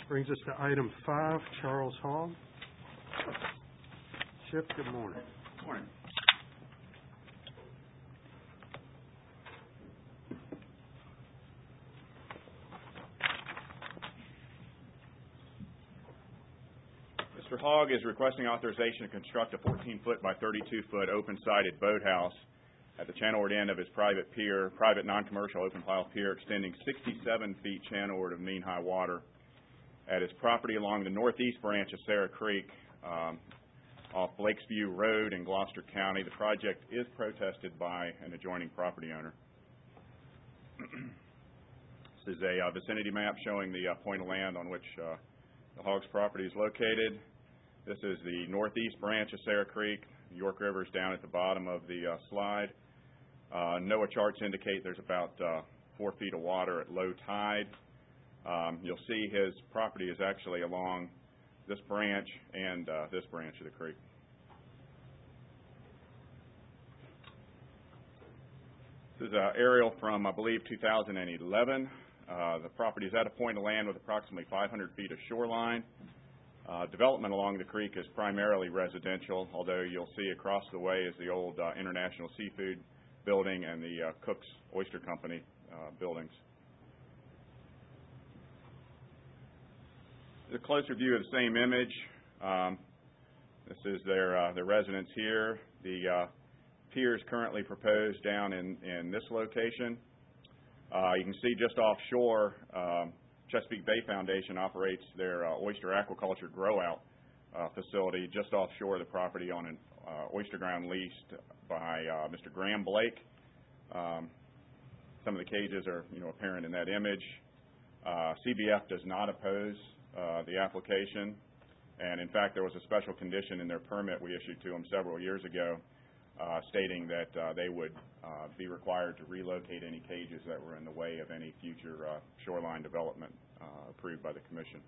Brings us to item 5, Charles Hogg. Chip, good morning. Good morning. Mr. Hogg is requesting authorization to construct a 14-foot by 32-foot open-sided boathouse at the channelward end of his private non-commercial open pile pier extending 67 feet channelward of mean-high water at his property along the northeast branch of Sarah Creek off Blakesview Road in Gloucester County. The project is protested by an adjoining property owner. This is a vicinity map showing the point of land on which the Hogg's property is located. This is the northeast branch of Sarah Creek. The York River is down at the bottom of the slide. NOAA charts indicate there's about 4 feet of water at low tide. You'll see his property is actually along this branch and this branch of the creek. This is an aerial from, I believe, 2011. The property is at a point of land with approximately 500 feet of shoreline. Development along the creek is primarily residential, although you'll see across the way is the old International Seafood building and the Cook's Oyster Company buildings. A closer view of the same image. This is their residence here. The pier is currently proposed down in this location. You can see just offshore, Chesapeake Bay Foundation operates their oyster aquaculture grow-out facility just offshore the property on an oyster ground leased by Mr. Graham Blake. Some of the cages are apparent in that image. CBF does not oppose the application, and in fact there was a special condition in their permit we issued to them several years ago stating that they would be required to relocate any cages that were in the way of any future shoreline development approved by the Commission.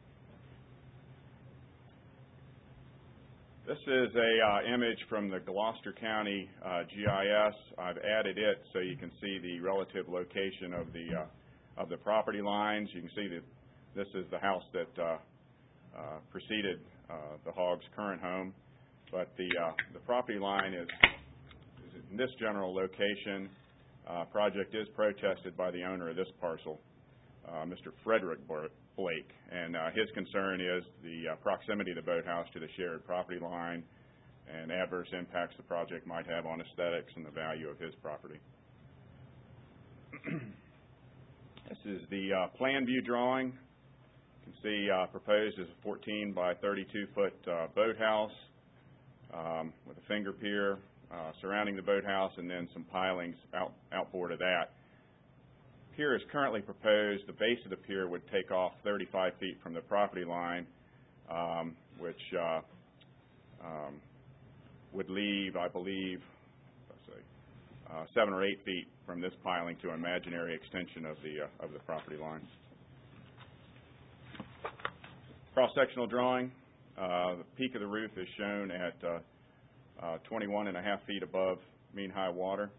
This is a image from the Gloucester County GIS. I've added it so you can see the relative location of the property lines. You can see that this is the house that preceded the Hogg's current home, but the property line is in this general location. Project is protested by the owner of this parcel, Mr. Frederick Blake, and his concern is the proximity of the boathouse to the shared property line and adverse impacts the project might have on aesthetics and the value of his property. This is the plan view drawing. You can see proposed is a 14 by 32 foot boathouse with a finger pier surrounding the boathouse and then some pilings outboard of that. Pier is currently proposed. The base of the pier would take off 35 feet from the property line, which would leave, I believe, 7 or 8 feet from this piling to an imaginary extension of the property line. Cross-sectional drawing. The peak of the roof is shown at 21.5 feet above mean high water.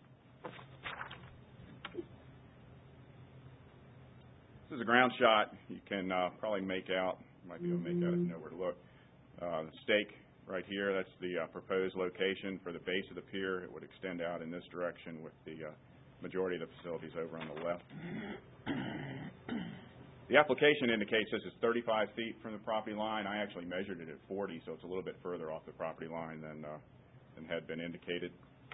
This is a ground shot. You can probably make out, might be able to make out if you know where to look. The stake right here, that's the proposed location for the base of the pier. It would extend out in this direction with the majority of the facilities over on the left. The application indicates this is 35 feet from the property line. I actually measured it at 40, so it's a little bit further off the property line than had been indicated.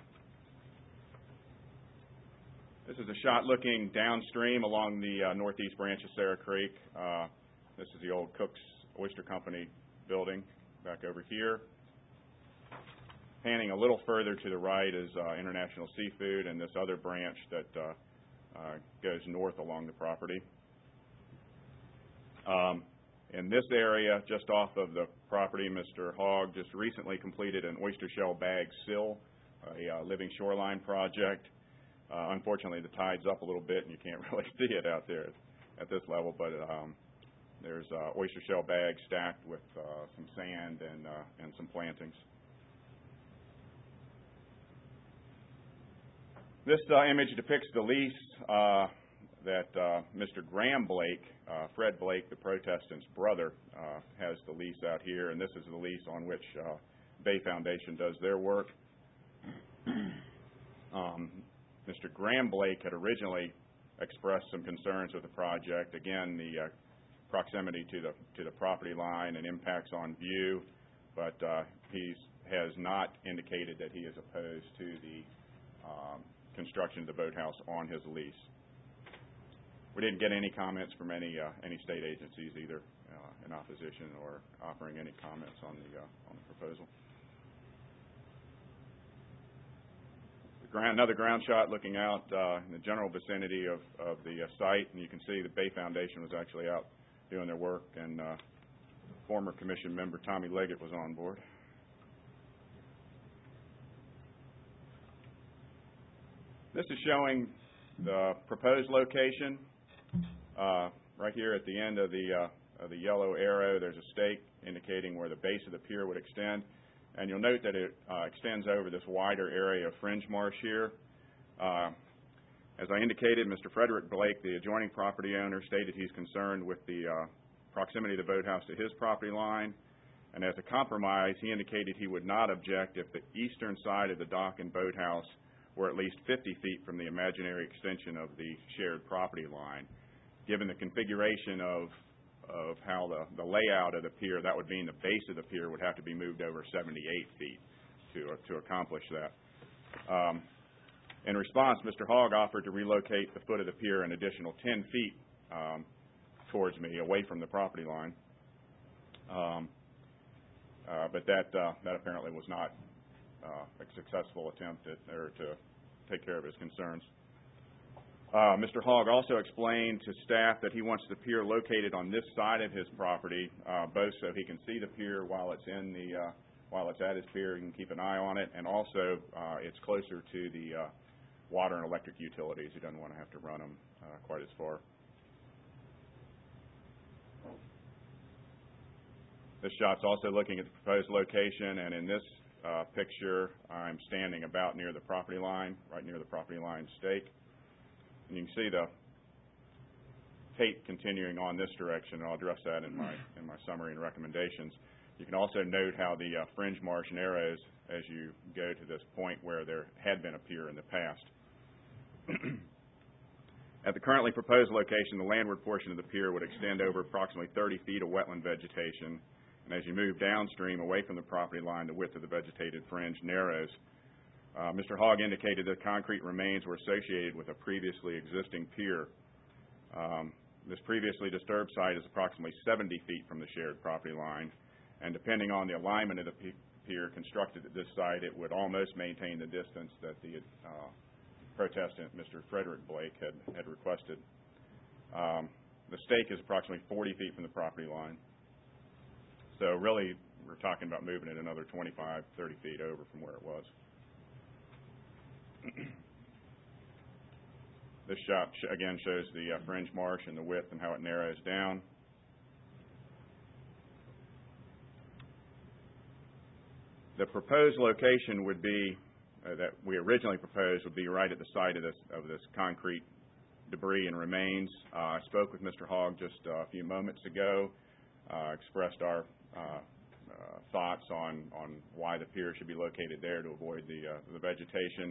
This is a shot looking downstream along the northeast branch of Sarah Creek. This is the old Cook's Oyster Company building back over here. Panning a little further to the right is International Seafood and this other branch that goes north along the property. In this area, just off of the property, Mr. Hogg just recently completed an oyster shell bag sill, a living shoreline project. Unfortunately, the tide's up a little bit and you can't really see it out there at this level, but there's oyster shell bags stacked with some sand and some plantings. This image depicts the lease. that Mr. Graham Blake, Fred Blake, the protestant's brother, has the lease out here, and this is the lease on which Bay Foundation does their work. Mr. Graham Blake had originally expressed some concerns with the project. Again, the proximity to the property line and impacts on view, but he has not indicated that he is opposed to the construction of the boathouse on his lease. We didn't get any comments from any state agencies either in opposition or offering any comments on the proposal. Another ground shot looking out in the general vicinity of the site, and you can see the Bay Foundation was actually out doing their work, and former commission member Tommy Leggett was on board. This is showing the proposed location. Right here at the end of the yellow arrow, there's a stake indicating where the base of the pier would extend. And you'll note that it extends over this wider area of fringe marsh here. As I indicated, Mr. Frederick Blake, the adjoining property owner, stated he's concerned with the proximity of the boathouse to his property line. And as a compromise, he indicated he would not object if the eastern side of the dock and boathouse were at least 50 feet from the imaginary extension of the shared property line. Given the configuration of how the layout of the pier, that would mean the base of the pier would have to be moved over 78 feet to accomplish that. In response, Mr. Hogg offered to relocate the foot of the pier an additional 10 feet towards me, away from the property line. But that apparently was not a successful attempt to take care of his concerns. Mr. Hogg also explained to staff that he wants the pier located on this side of his property, both so he can see the pier while it's at his pier, he can keep an eye on it, and also it's closer to the water and electric utilities. He doesn't want to have to run them quite as far. This shot's also looking at the proposed location, and in this picture, I'm standing about near the property line, right near the property line stake. And you can see the tape continuing on this direction, and I'll address that in my summary and recommendations. You can also note how the fringe marsh narrows as you go to this point where there had been a pier in the past. At the currently proposed location, the landward portion of the pier would extend over approximately 30 feet of wetland vegetation, and as you move downstream away from the property line, the width of the vegetated fringe narrows. Mr. Hogg indicated that concrete remains were associated with a previously existing pier. This previously disturbed site is approximately 70 feet from the shared property line, and depending on the alignment of the pier constructed at this site, it would almost maintain the distance that the protestant, Mr. Frederick Blake, had requested. The stake is approximately 40 feet from the property line, so really we're talking about moving it another 25, 30 feet over from where it was. This shot again shows the fringe marsh and the width and how it narrows down. The proposed location would be that we originally proposed would be right at the site of this concrete debris and remains. I spoke with Mr. Hogg just a few moments ago, expressed our thoughts on why the pier should be located there to avoid the vegetation.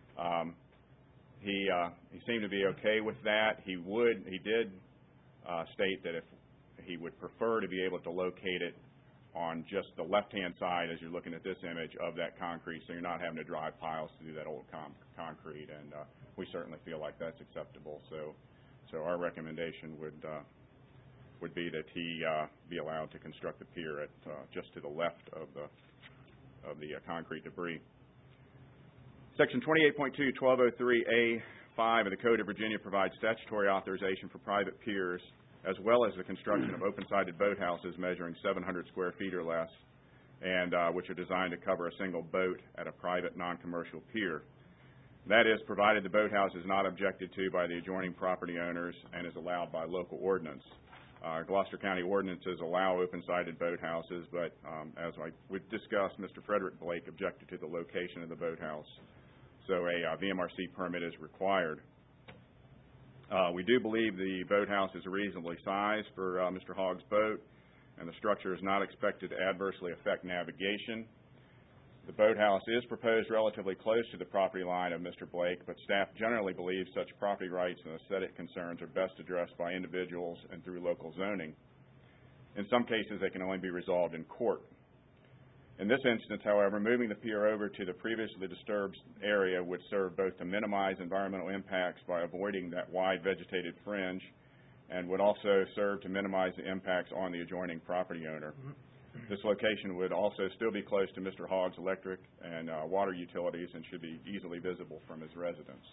He seemed to be okay with that. He did state that if he would prefer to be able to locate it on just the left-hand side as you're looking at this image of that concrete, so you're not having to drive piles to do that old concrete, and we certainly feel like that's acceptable. So our recommendation would be that he be allowed to construct the pier at just to the left of the concrete debris. Section 28.2, 1203A5 of the Code of Virginia provides statutory authorization for private piers as well as the construction of open-sided boathouses measuring 700 square feet or less and which are designed to cover a single boat at a private non-commercial pier. That is, provided the boathouse is not objected to by the adjoining property owners and is allowed by local ordinance. Gloucester County ordinances allow open-sided boathouses, but as we've discussed, Mr. Frederick Blake objected to the location of the boathouse, so a VMRC permit is required. We do believe the boathouse is reasonably sized for Mr. Hogg's boat, and the structure is not expected to adversely affect navigation. The boathouse is proposed relatively close to the property line of Mr. Blake, but staff generally believes such property rights and aesthetic concerns are best addressed by individuals and through local zoning. In some cases, they can only be resolved in court. In this instance, however, moving the pier over to the previously disturbed area would serve both to minimize environmental impacts by avoiding that wide vegetated fringe, and would also serve to minimize the impacts on the adjoining property owner. This location would also still be close to Mr. Hogg's electric and water utilities and should be easily visible from his residence.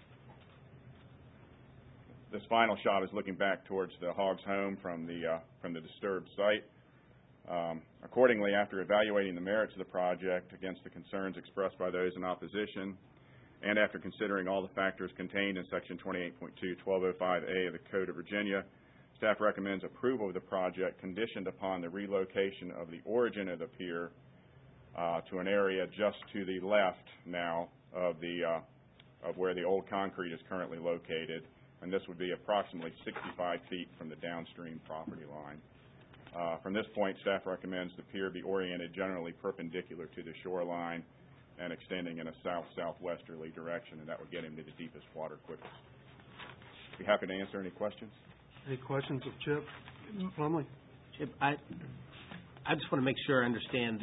This final shot is looking back towards the Hogg's home from the disturbed site. Accordingly, after evaluating the merits of the project against the concerns expressed by those in opposition, and after considering all the factors contained in Section 28.2-1205A of the Code of Virginia, staff recommends approval of the project conditioned upon the relocation of the origin of the pier to an area just to the left now of where the old concrete is currently located, and this would be approximately 65 feet from the downstream property line. From this point, staff recommends the pier be oriented generally perpendicular to the shoreline and extending in a south-southwesterly direction, and that would get him to the deepest water quickest. Be happy to answer any questions. Any questions of Chip Plumley? Chip, I just want to make sure I understand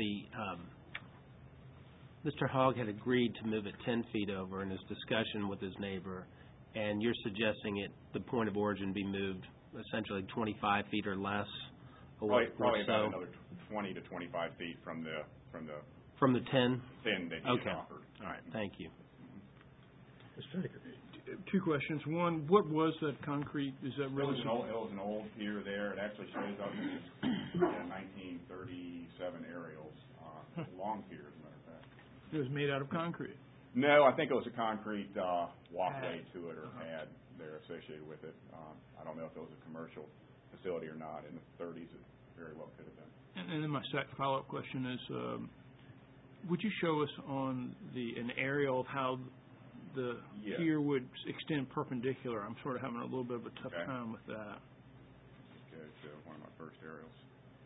Mr. Hogg had agreed to move it 10 feet over in his discussion with his neighbor, and you're suggesting the point of origin be moved essentially 25 feet or less? Probably about another 20 to 25 feet from the 10? 10 that he had offered. All right, thank you. Mr. Baker. Two questions. One, what was that concrete? Is that really? It was an old pier there. It actually shows up in 1937 aerials. Long pier, as a matter of fact. It was made out of concrete? No, I think it was a concrete walkway to it or pad there associated with it. I don't know if it was a commercial facility or not. In the 30s, it very well could have been. And then my second follow-up question is, would you show us on an aerial of how the pier would extend perpendicular? I'm sort of having a little bit of a tough time with that. Okay, so one of my first aerials.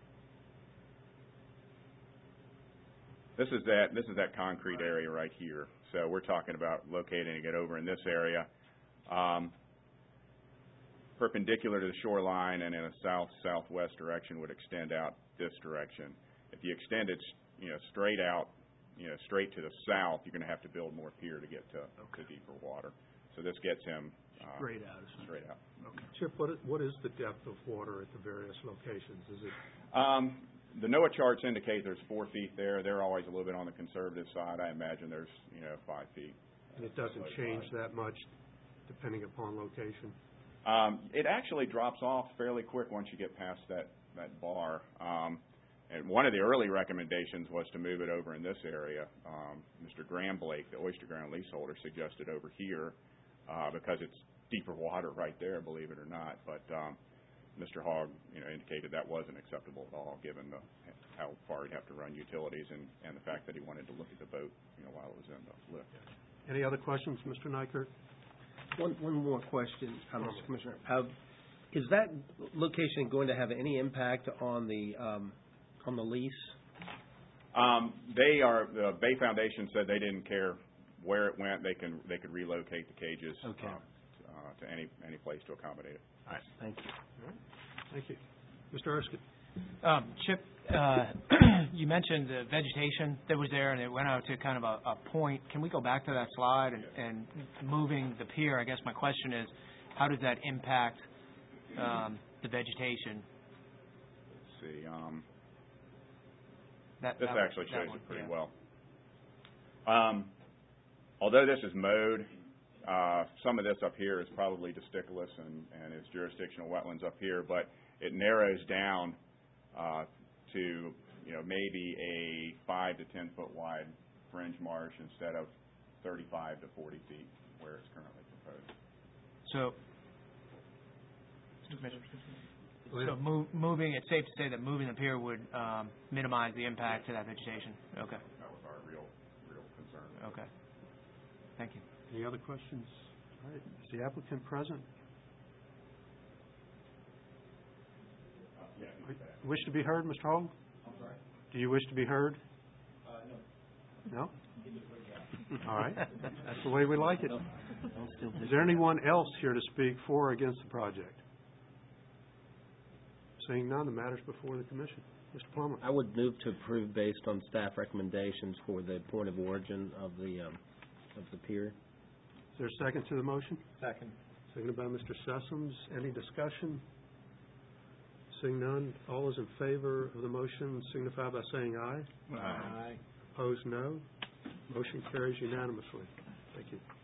This is that concrete area right here. So we're talking about locating it over in this area, perpendicular to the shoreline, and in a south-southwest direction would extend out this direction. If you extend it, straight out, straight to the south, you're going to have to build more pier to get to deeper water. So this gets him straight out. Straight out. Okay. Chip, what is the depth of water at the various locations? Is it? The NOAA charts indicate there's 4 feet there. They're always a little bit on the conservative side. I imagine there's 5 feet. And it doesn't change that much depending upon location. It actually drops off fairly quick once you get past that bar. And one of the early recommendations was to move it over in this area. Mr. Graham Blake, the oyster ground leaseholder, suggested over here because it's deeper water right there, believe it or not. But Mr. Hogg, indicated that wasn't acceptable at all, given how far he'd have to run utilities and the fact that he wanted to look at the boat, while it was in the lift. Any other questions, Mr. Nykert? One more question, Mr. Commissioner. Is that location going to have any impact on the lease? The Bay Foundation said they didn't care where it went. They could relocate the cages to any place to accommodate it. All right. Thank you. All right. Thank you. Mr. Erskine. Chip, you mentioned the vegetation that was there, and it went out to kind of a point. Can we go back to that slide and moving the pier? I guess my question is, how does that impact the vegetation? Let's see. This actually shows it pretty well. Although this is mowed, some of this up here is probably deciduous and is jurisdictional wetlands up here, but it narrows down to maybe a 5 to 10 foot wide fringe marsh instead of 35 to 40 feet where it's currently proposed. Moving, it's safe to say that moving the pier would minimize the impact to that vegetation. Okay. That was our real concern. Okay. Thank you. Any other questions? All right. Is the applicant present? wish to be heard, Mr. Hall? I'm sorry? Do you wish to be heard? No. No? All right. That's the way we like it. Is there anyone else here to speak for or against the project? Seeing none, the matter's before the commission. Mr. Plummer. I would move to approve based on staff recommendations for the point of origin of the pier. Is there a second to the motion? Second. Seconded by Mr. Sessoms. Any discussion? Seeing none, all those in favor of the motion signify by saying aye. Aye. Opposed, no. Motion carries unanimously. Thank you.